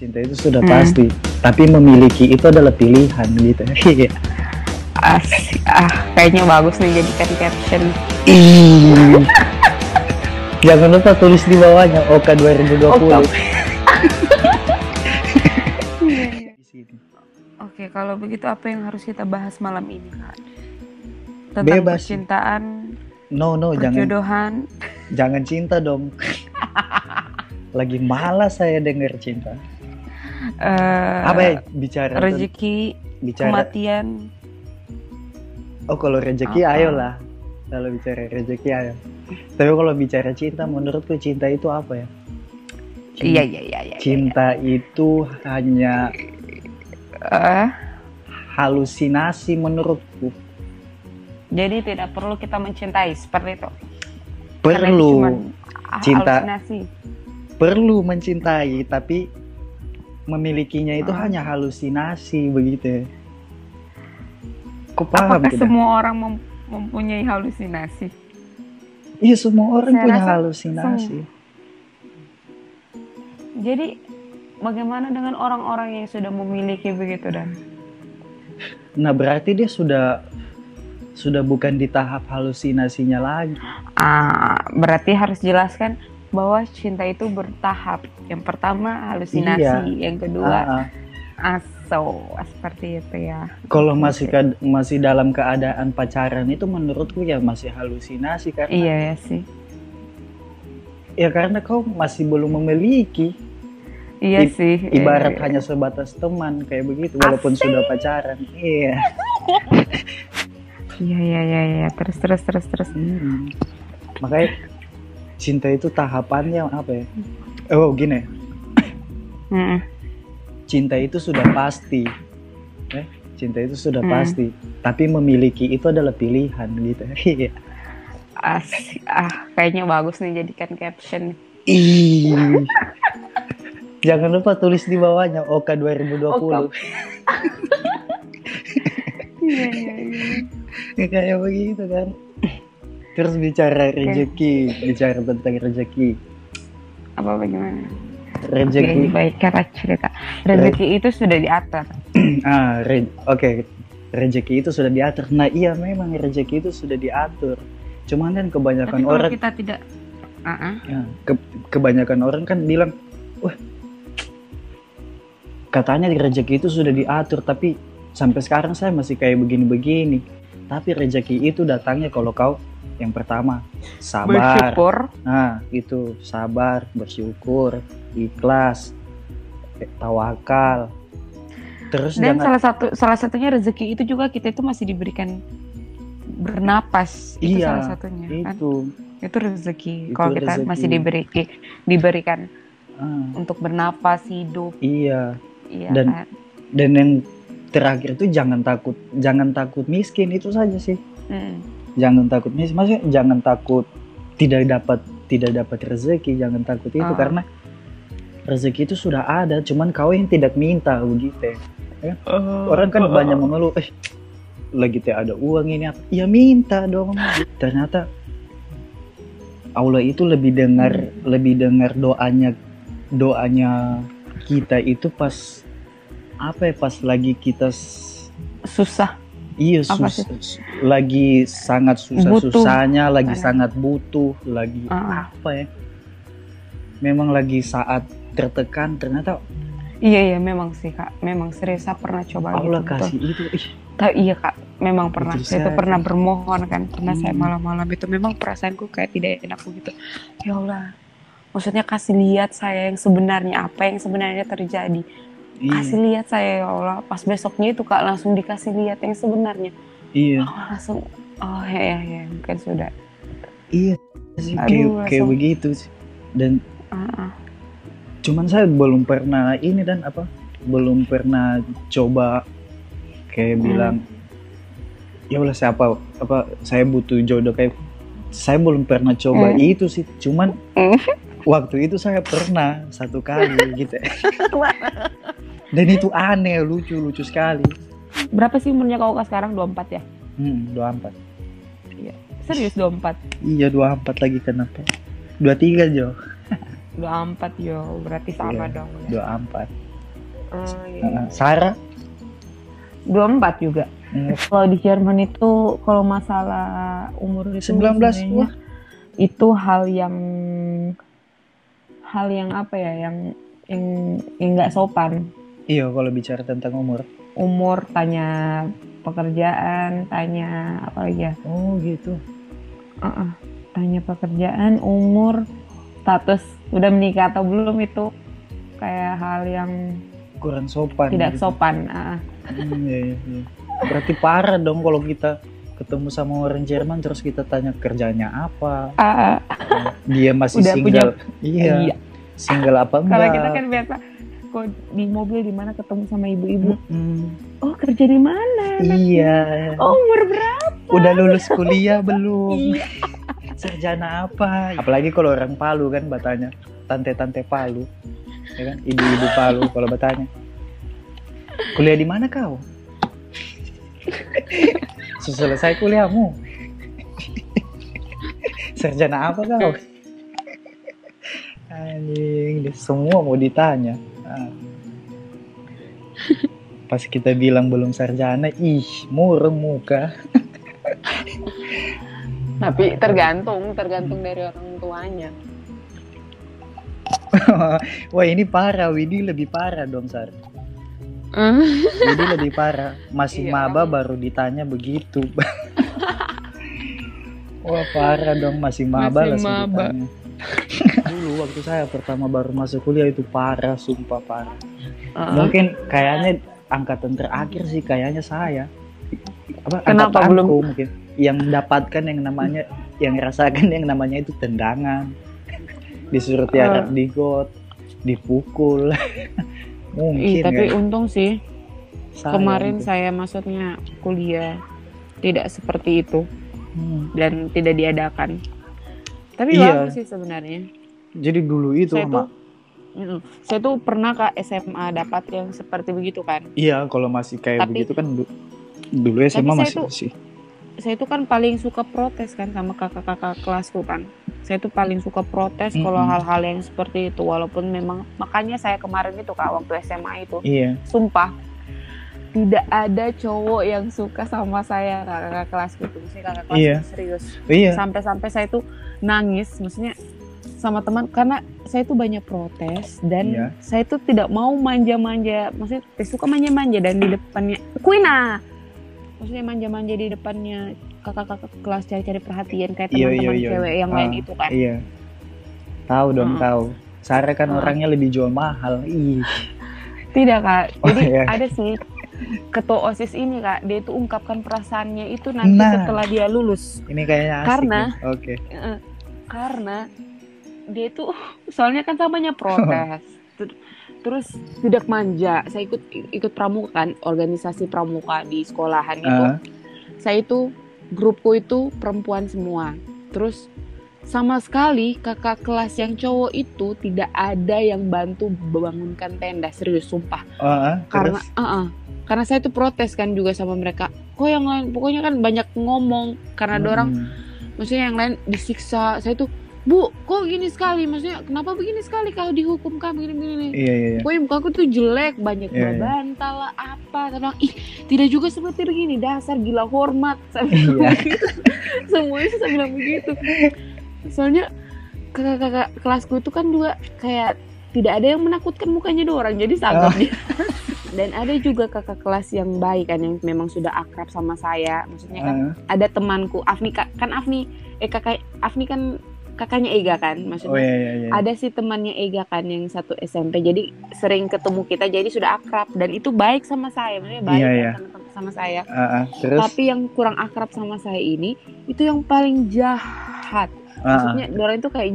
Cinta itu sudah pasti, tapi memiliki itu adalah pilihan gitu. Iya. Asik. Kayaknya bagus nih jadikan caption. Ih. Jangan lupa tulis di bawahnya Oka 2020. Oka. Di sini. Oke, kalau begitu apa yang harus kita bahas malam ini, Kak? Tentang Bebas. percintaan, No, perjodohan. jangan cinta dong. Lagi malas saya dengar cinta. Apa ya bicara rezeki, kematian. Oh, kalau rezeki Apa? ayolah. Kalau bicara rezeki ayo. Tapi kalau bicara cinta, menurutku cinta itu apa ya? Iya. Cinta itu hanya halusinasi menurutku. Jadi tidak perlu kita mencintai seperti itu. Perlu cinta, halusinasi. perlu mencintai, tapi memilikinya itu hanya halusinasi begitu. Kok paham Apakah tidak? semua orang mempunyai halusinasi? Iya, semua orang Saya punya rasa halusinasi. Jadi bagaimana dengan orang-orang yang sudah memiliki begitu dan? Nah, berarti dia sudah bukan di tahap halusinasinya lagi. Berarti harus jelaskan bahwa cinta itu bertahap. Yang pertama halusinasi, yang kedua seperti itu ya. Kalau masih dalam keadaan pacaran itu menurutku ya masih halusinasi karena Iya ya sih. ya karena kau masih belum memiliki. Iya sih. Ibarat hanya sebatas teman kayak begitu walaupun sudah pacaran. Iya. Iya. Terus. Makanya cinta itu tahapannya apa ya? Oh, gini. Cinta itu sudah pasti. Cinta itu sudah pasti, tapi memiliki itu adalah pilihan gitu. Iya. Asik. Kayaknya bagus nih jadikan caption. Ih. Jangan lupa tulis di bawahnya Oka 2020. Iya. Ya, kayak begitu kan. Terus bicara rezeki, bicara tentang rezeki. Apa bagaimana? Rezeki. Baik, cara cerita. Rezeki itu sudah diatur. Oke. Rezeki itu sudah diatur. Nah, iya memang rezeki itu sudah diatur. Cuman kan kebanyakan Tapi orang kita tidak kebanyakan orang kan bilang, "Wah, katanya rezeki itu sudah diatur, tapi sampai sekarang saya masih kayak begini-begini." Tapi rezeki itu datangnya kalau kau yang pertama sabar. Bersyukur. Nah, itu sabar, bersyukur, ikhlas, tawakal. Terus Dan jangan salah satunya rezeki itu juga kita itu masih diberikan bernapas. Itu salah satunya kan. Itu rezeki. Kalau kita masih diberikan untuk bernapas, hidup. Iya. Kan? Dan yang terakhir itu jangan takut miskin, itu saja sih. Jangan takut miskin, maksudnya jangan takut tidak dapat rezeki, jangan takut itu karena rezeki itu sudah ada, cuman kau yang tidak minta begitu ya. Orang kan banyak mengeluh, lagi tidak ada uang ini apa? Ya minta dong. Ternyata Allah itu lebih dengar doanya kita itu pas lagi kita susah. Iya, lagi sangat susah-susahnya, lagi sangat butuh, lagi apa ya? Memang lagi saat tertekan, ternyata Iya memang sih Kak, memang serius saya pernah coba Allah gitu. kasih itu. Iya Kak, memang pernah. Saya itu pernah saja. bermohon kan, karena saya malam-malam itu memang perasaanku kayak tidak enak begitu. Ya Allah, maksudnya kasih lihat saya yang sebenarnya, apa yang sebenarnya terjadi. Kasih lihat saya ya Allah. Pas besoknya itu Kak langsung dikasih lihat yang sebenarnya. Iya. Langsung, ya mungkin sudah. Iya sih, kayak begitu sih. Dan cuman saya belum pernah belum pernah coba kayak bilang ya Allah saya butuh jodoh, kayak saya belum pernah coba itu sih. Cuman waktu itu saya pernah satu kali gitu. Dan itu aneh, lucu sekali. Berapa sih umurnya kau sekarang? 24 ya? 24. Iya. Serius 24? Iya, 24 lagi, kenapa? 23 Jo. 24 yo, berarti sama dong. 24. Iya. Sarah 24 juga. Kalau di Jerman itu kalau masalah umur itu 19. sebenarnya itu hal yang apa ya, yang nggak sopan. Iya, kalau bicara tentang umur. Tanya pekerjaan, tanya apa lagi ya? Oh gitu. Tanya pekerjaan, umur, status udah menikah atau belum, itu kayak hal yang kurang sopan. Tidak gitu. sopan. Iya. Berarti parah dong kalau kita ketemu sama orang Jerman terus kita tanya kerjanya apa. Dia masih udah single. Punya, iya. Single apa enggak? Kalau kita kan biasa kok di mobil di mana ketemu sama ibu-ibu. Oh, kerja di mana? Iya. Oh, umur berapa? Udah lulus kuliah belum? Iya. Sarjana apa? Apalagi kalau orang Palu kan bertanya, tante-tante Palu. Ya kan? Ibu-ibu Palu kalau bertanya. Kuliah di mana kau? Selesai kuliahmu. Sarjana apa kau? Anjing, semua mau ditanya. Pas kita bilang belum sarjana, murung muka. Tapi tergantung dari orang tuanya. Wah, ini parah. Widi lebih parah dong, Sar. Widi lebih parah. Masih maba baru ditanya begitu. Wah, parah dong, masih maba langsung ditanya. Dulu waktu saya pertama baru masuk kuliah itu parah, sumpah parah. Mungkin kayaknya angkatan terakhir sih kayaknya saya. Kenapa belum? Mungkin yang mendapatkan yang namanya, yang rasakan yang namanya itu tendangan, disuruh tiarap di got, dipukul. Mungkin. Tapi untung sih kemarin gitu. saya maksudnya kuliah tidak seperti itu dan tidak diadakan. Tapi bagus sih sebenarnya. Jadi dulu itu saya tuh pernah ke SMA dapat yang seperti begitu kan. Iya, kalau masih kayak begitu kan dulu SMA masih. Saya tuh kan paling suka protes kan sama kakak-kakak kelasku kan. Saya tuh paling suka protes kalau hal-hal yang seperti itu, walaupun memang makanya saya kemarin itu Kak waktu SMA itu. Iya. Sumpah tidak ada cowok yang suka sama saya, kakak kelasku itu, maksudnya kakak kelas serius. Iya. Sampai saya tuh nangis, maksudnya sama teman karena saya tuh banyak protes dan saya tuh tidak mau manja-manja, maksudnya suka manja-manja dan di depannya maksudnya manja-manja di depannya kakak-kakak kelas cari-cari perhatian kayak teman-teman cewek yang lain itu kan. Iya. Tahu dong, tahu. Sarah kan orangnya lebih jual mahal. Tidak Kak. Jadi ada sih ketua OSIS ini Kak, dia itu ungkapkan perasaannya itu nanti setelah dia lulus. Ini kayaknya asik. Karena dia itu soalnya kan namanya protes. Terus tidak manja. Saya ikut pramuka kan, organisasi pramuka di sekolahan itu. Saya itu grupku itu perempuan semua. Terus sama sekali kakak kelas yang cowok itu tidak ada yang bantu membangunkan tenda, serius sumpah. Karena saya tuh protes kan juga sama mereka. Kok yang lain pokoknya kan banyak ngomong karena ada orang, maksudnya yang lain disiksa. Saya tuh, Bu, kok gini sekali? Maksudnya kenapa begini sekali kalau dihukum kamu gini-gini? Iya. Pokoknya mukaku tuh jelek, banyak bantal lah apa. Saya bilang, tidak juga seperti begini, dasar gila hormat. Saya bilang begitu. Semuanya saya bilang begitu. Soalnya kakak-kakak kelasku itu kan juga kayak tidak ada yang menakutkan mukanya dua orang, jadi sangat dia. Dan ada juga kakak kelas yang baik kan, yang memang sudah akrab sama saya. Maksudnya kan ada temanku Afni kan, Afni kan kakaknya Ega kan, maksudnya ada si temannya Ega kan yang satu SMP, jadi sering ketemu kita, jadi sudah akrab dan itu baik sama saya, maksudnya baik sama saya. Terus? Tapi yang kurang akrab sama saya ini itu yang paling jahat. Maksudnya orang itu kayak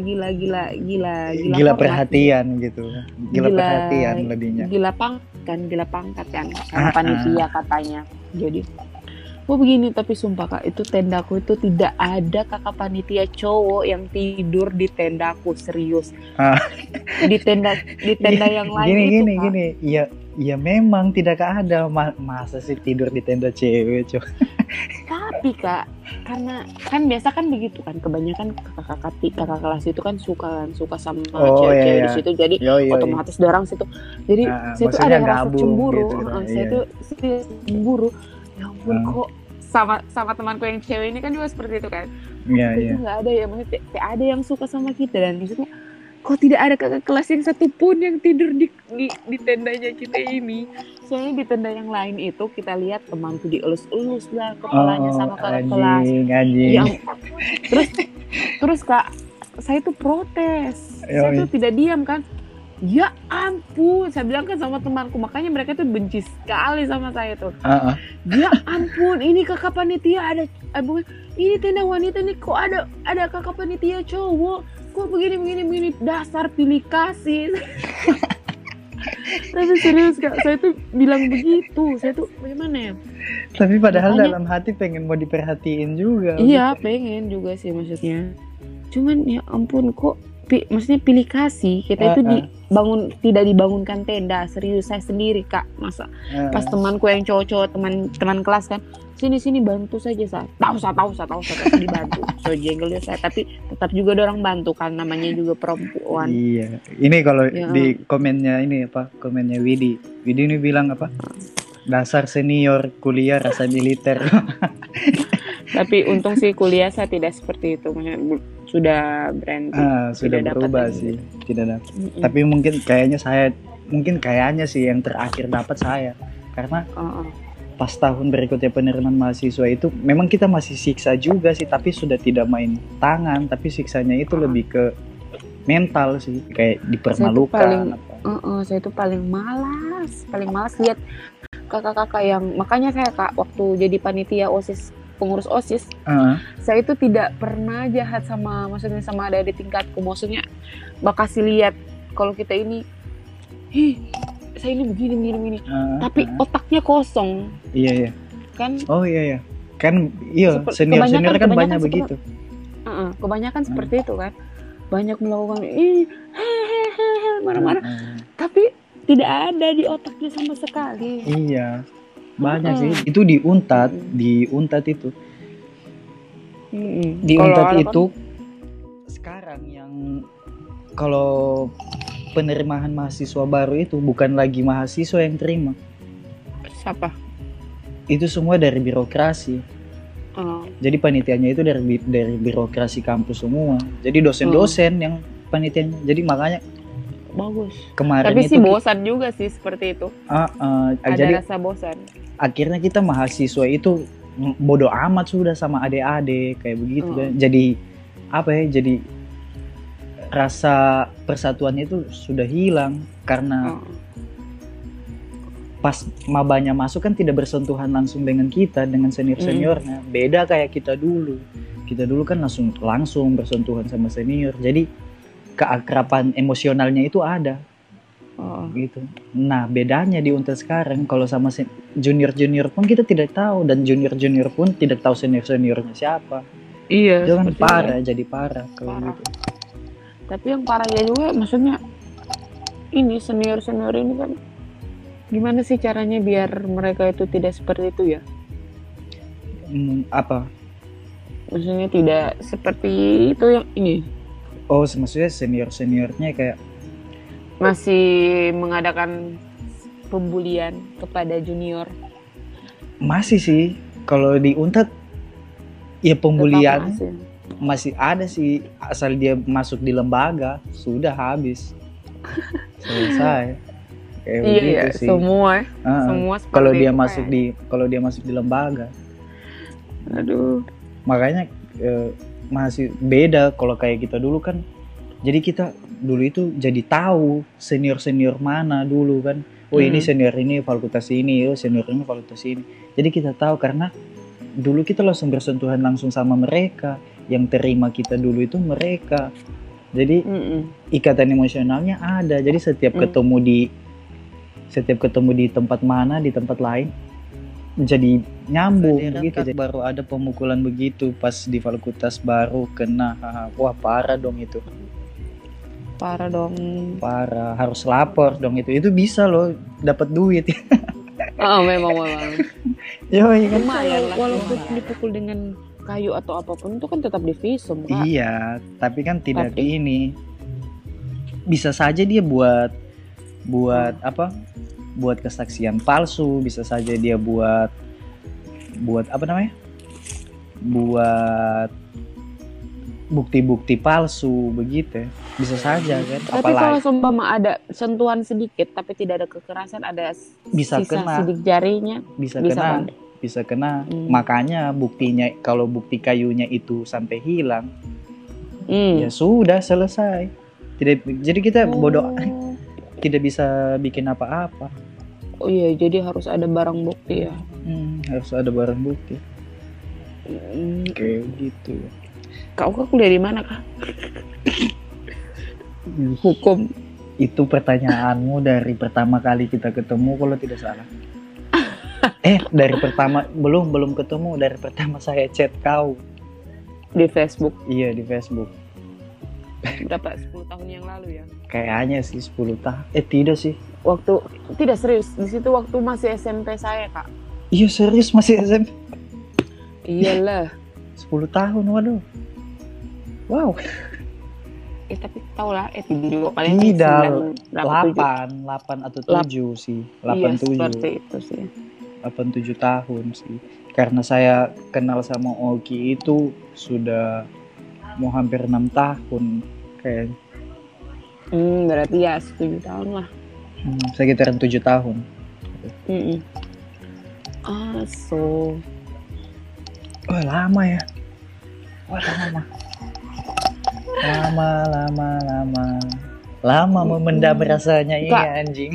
gila perhatian gitu, gila perhatian lebihnya. Gila pangkat kan sama panitia katanya. Jadi begini, tapi sumpah Kak, itu tendaku itu tidak ada kakak panitia cowok yang tidur di tendaku, serius. Di tenda yang lain gini. Iya memang tidak ada, masa sih tidur di tenda cewek, coba. Tapi Kak, karena kan biasa kan begitu kan, kebanyakan kakak kelas itu kan suka sama cewek-cewek di situ, jadi otomatis dorang situ, jadi saya tuh ada rasa cemburu gitu, saya tuh cemburu, ya ampun kok sama temanku yang cewek ini kan juga seperti itu kan, itu nggak ada ya, maksudnya ada yang suka sama kita, dan maksudnya kok tidak ada kakak kelas yang satu pun yang tidur di tendanya kita ini. Soalnya di tenda yang lain itu kita lihat temanku dielus-elus lah kepalanya sama kakak kelas. Yang terus Kak, saya tuh protes. Saya tuh tidak diam kan. Ya ampun, saya bilang kan sama temanku, makanya mereka tuh benci sekali sama saya tuh. Ya ampun, ini kakak panitia ada ini tenda wanita nih, kok ada kakak panitia cowok. Kok begini, dasar pilih kasih. Tapi serius Kak, saya tuh bilang begitu, saya tuh bagaimana ya? Tapi padahal dalam hati pengen mau diperhatiin juga. Iya, pengen juga sih maksudnya. Cuman ya ampun kok, maksudnya pilih kasih, kita itu tidak dibangunkan tenda, serius saya sendiri Kak, masa pas temanku yang cowok-cowok teman kelas kan, sini bantu saja saya, tahu dibantu, so jenggel ya saya, tapi tetap juga orang bantu kan, namanya juga perempuan. Iya, ini kalau di komennya komennya Widi ini bilang apa? Dasar senior kuliah rasa militer. Tapi untung sih kuliah saya tidak seperti itu, sudah berhenti. Sudah berubah sih, tidak dapat. Tapi mungkin kayaknya sih yang terakhir dapat saya, karena pas tahun berikutnya penerimaan mahasiswa itu memang kita masih siksa juga sih, tapi sudah tidak main tangan, tapi siksanya itu lebih ke mental sih, kayak dipermalukan. Saya itu paling malas lihat kakak-kakak yang, makanya saya Kak waktu jadi panitia OSIS, pengurus OSIS, saya itu tidak pernah jahat maksudnya sama adik-adik tingkatku, maksudnya bakasi lihat kalau kita ini saya ini begini, tapi otaknya kosong. Iya. Kan? Oh iya. Kan senior kan banyak begitu. Kebanyakan seperti itu kan. Banyak melakukan marah-marah. Tapi tidak ada di otaknya sama sekali. Iya. Banyak sih. Itu di Untat itu. Di Untat itu sekarang yang kalau penerimaan mahasiswa baru itu bukan lagi mahasiswa yang terima. Siapa? Itu semua dari birokrasi. Jadi panitianya itu dari birokrasi kampus semua. Jadi dosen-dosen yang panitianya. Jadi makanya bagus. Kemarin tapi itu sih bosan juga sih seperti itu. Ada jadi, rasa bosan. Akhirnya kita mahasiswa itu bodoh amat sudah sama adik-adik kayak begitu kan. Jadi jadi rasa persatuannya itu sudah hilang karena pas mabanya masuk kan tidak bersentuhan langsung dengan kita, dengan senior-seniornya. Beda kayak kita dulu kan langsung bersentuhan sama senior, jadi keakraban emosionalnya itu ada. Gitu. Nah bedanya di Unta sekarang, kalau sama junior pun kita tidak tahu, dan junior pun tidak tahu seniornya siapa. Iya, jangan parah itu. Jadi parah kalau gitu. Tapi yang parahnya juga maksudnya ini senior ini kan gimana sih caranya biar mereka itu tidak seperti itu ya? Apa? Maksudnya tidak seperti itu yang ini. Maksudnya seniornya kayak masih mengadakan pembulian kepada junior. Masih sih, kalau di Untat ya pembulian masih ada sih, asal dia masuk di lembaga sudah habis. Selesai. Kayak begitu sih. Semua kalau dia masuk di lembaga. Aduh. Makanya masih beda kalau kayak kita dulu kan. Jadi kita dulu itu jadi tahu senior mana dulu kan. Ini senior ini fakultas ini, senior ini fakultas ini. Jadi kita tahu karena dulu kita langsung bersentuhan langsung sama mereka. Yang terima kita dulu itu mereka. Jadi ikatan emosionalnya ada. Jadi setiap ketemu di tempat mana, di tempat lain, jadi nyambung gitu. Jadi baru ada pemukulan begitu pas di fakultas baru kena. Wah parah dong itu. Parah, harus lapor dong itu. Itu bisa loh dapat duit. Memang. Yoi kan. Lumayan lah. Walaupun dipukul dengan kayu atau apapun itu kan tetap divisum, Kak. Iya, tapi kan tidak ini. Bisa saja dia buat apa? Buat kesaksian palsu, bisa saja dia buat apa namanya? Buat bukti-bukti palsu begitu. Bisa saja kan. Tapi kalau seumpama ada sentuhan sedikit tapi tidak ada kekerasan, ada bisa sisa kena sidik jarinya, bisa kena. Makanya buktinya, kalau bukti kayunya itu sampai hilang, ya sudah selesai. Jadi kita bodoh, tidak bisa bikin apa-apa. Oh iya, jadi harus ada barang bukti ya. Harus ada barang bukti. Kayak gitu. Kak kuliah di mana, Kak? Hukum. Itu pertanyaanmu dari pertama kali kita ketemu kalau tidak salah. Dari pertama belum ketemu, dari pertama saya chat kau di Facebook. Iya, di Facebook. Berapa 10 tahun yang lalu ya? Kayaknya sih 10 tahun. Tidak sih. Waktu tidak serius. Di situ waktu masih SMP saya, Kak. Iya, serius masih SMP. Iyalah. 10 tahun, waduh. Wow. Tapi tau lah, juga paling tidak 8 atau 7 sih. 87. Iya, seperti itu sih. 87 tahun sih. Karena saya kenal sama Oki itu sudah mau hampir 6 tahun kayaknya. Berarti ya 7 tahun lah. Sekitaran 7 tahun. Wah, lama ya. Lama memendam rasanya ini, anjing.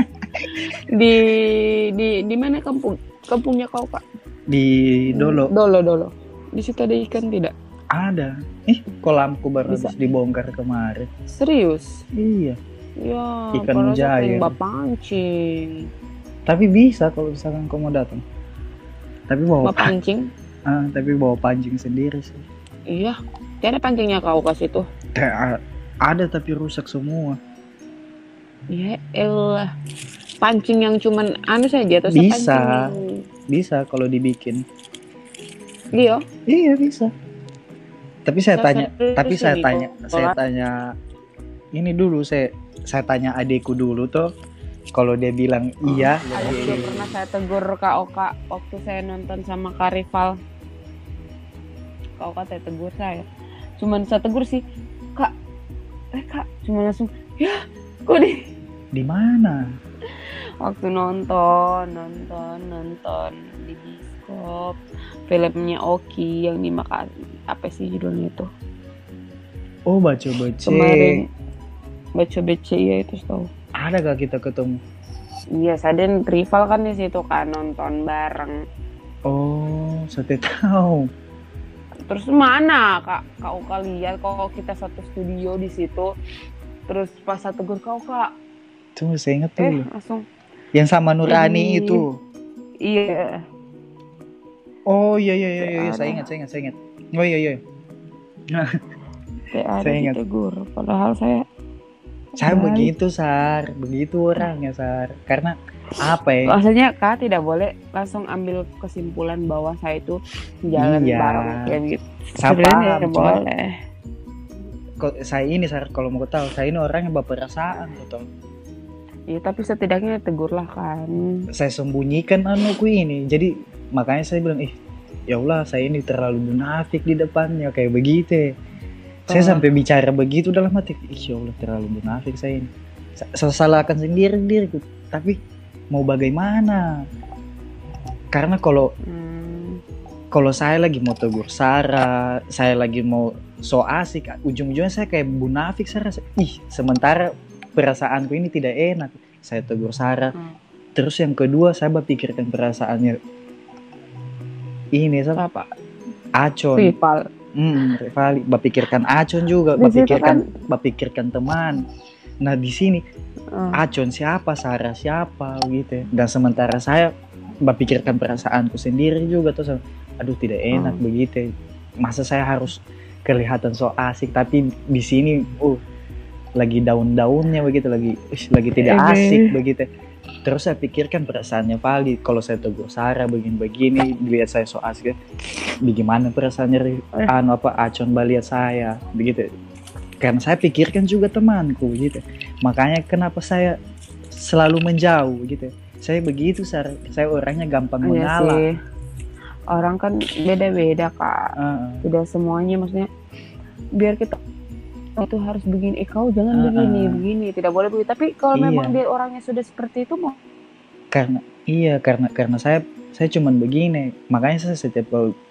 Di mana kampungnya kau, Kak? Di Dolo. Di situ ada ikan tidak? Ada. Kolamku baru habis dibongkar kemarin. Serius? Iya. Ya, ikan mujair. Pancing. Tapi bisa kalau misalkan kau mau datang. Tapi bawa pancing. Tapi bawa pancing sendiri sih. Iya. Tiada pancingnya kau kasih tuh. Ada tapi rusak semua. Ya elah. Pancing yang cuman saja atau bisa kalau dibikin. Iya bisa. Tapi saya tanya ini dulu, saya tanya adikku dulu tuh. Kalau dia bilang iya, adikku pernah saya tegur Kak Oka waktu saya nonton sama Kak Rival. Kak Oka saya tegur saya. Cuman saya tegur sih, Kak, cuma langsung, ya, kok di mana? Waktu nonton di bioskop filmnya Oki yang di Makassar, apa sih judulnya itu? Oh, Baco-Bece. Kemarin Baco-Bece ya itu tahu. Ada gak kita ketemu? Iya, Saden Rival kan di situ kan nonton bareng. Oh, saya tahu. Terus mana Kak Oka lihat kalau kita satu studio di situ. Terus pas saya tegur Kak. Tuh, saya ingat tuh. Langsung. Yang sama Nurani itu. Iya. Oh iya, saya ingat. Oh iya. Saya ingat. Tegur, padahal saya begitu orangnya Sar. Karena apa ya? Maksudnya Kak tidak boleh langsung ambil kesimpulan bahwa saya itu jalan bareng kayak gitu. Sebenarnya boleh. Saya ini Sar, kalau mau tahu, saya ini orang yang berperasaan betul. Iya, tapi setidaknya tegurlah kan. Saya sembunyikan anuku ini. Jadi makanya saya bilang, ya Allah, saya ini terlalu munafik di depannya kayak begitu. Saya sampai bicara begitu dalam hati, ya Allah terlalu munafik saya ini. Saya salahkan sendiri diriku. Tapi mau bagaimana? Karena kalau saya lagi mau tegur Sarah, saya lagi mau so asik, ujung-ujungnya saya kayak munafik Sarah. Sementara perasaanku ini tidak enak. Saya tegur Sarah. Terus yang kedua saya berpikirkan perasaannya ini apa? Acon. Rival. Berpikirkan Acon juga, berpikirkan teman. Nah di sini Acon siapa, Sarah siapa gitu. Dan sementara saya berpikirkan perasaanku sendiri juga tuh. Aduh tidak enak begitu. Masa saya harus kelihatan so asik, tapi di sini lagi daun-daunnya begitu, lagi tidak asik begitu. Terus saya pikirkan perasaannya valid. Kalau saya tegur Sarah begini-begini, lihat saya so asik, bagaimana perasaannya Acon lihat saya begitu. Karena saya pikirkan juga temanku gitu. Makanya kenapa saya selalu menjauh gitu. Saya begitu, saya orangnya gampang mengalah. Sih. Orang kan beda-beda Kak. Tidak semuanya, maksudnya biar kita itu harus begini, kau jangan begini, tidak boleh begitu. Tapi kalau memang dia orangnya sudah seperti itu mau karena saya cuman begini, makanya saya setiap